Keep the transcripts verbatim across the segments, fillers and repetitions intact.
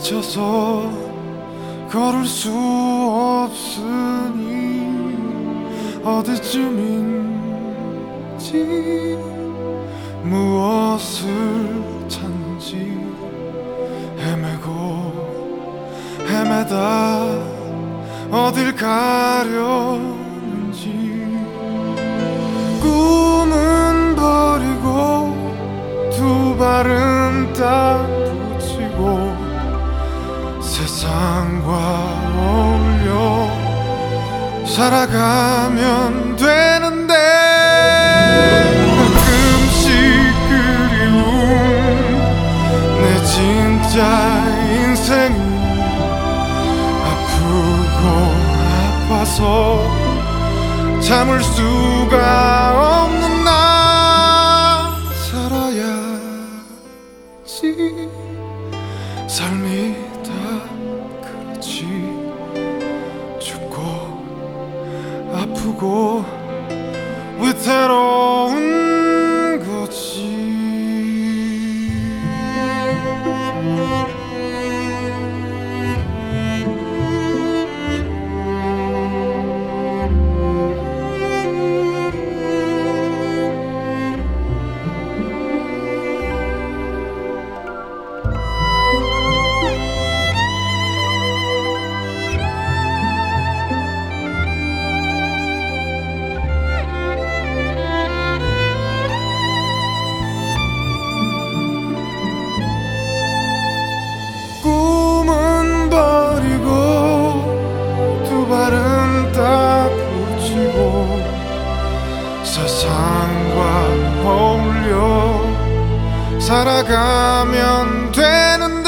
지쳐서 걸을 수 없으니 어디쯤인지 무엇을 찾는지 헤매고 헤매다 어딜 가려는지 꿈은 버리고 두 발은 딱 붙이고 세상과 어울려 살아가면 되는데 가끔씩 그리운 내 진짜 인생이 아프고 아파서 참을 수가 없는 나 살아야지 삶이 다 그렇지 죽고 아프고 위태로운 거지. 꿈은 버리고 두 발은 딱 붙이고 세상과 어울려 살아가면 되는데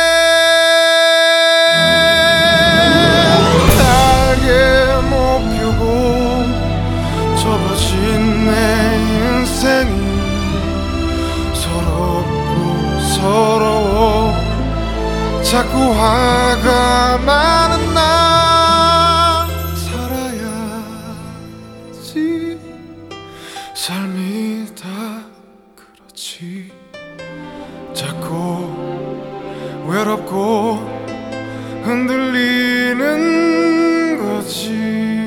날개 못 펴고 접어진 내 인생이 서럽고 서러워 자꾸 화가 많은 나 살아야지 삶이 다 그렇지 자꾸 외롭고 흔들리는 거지.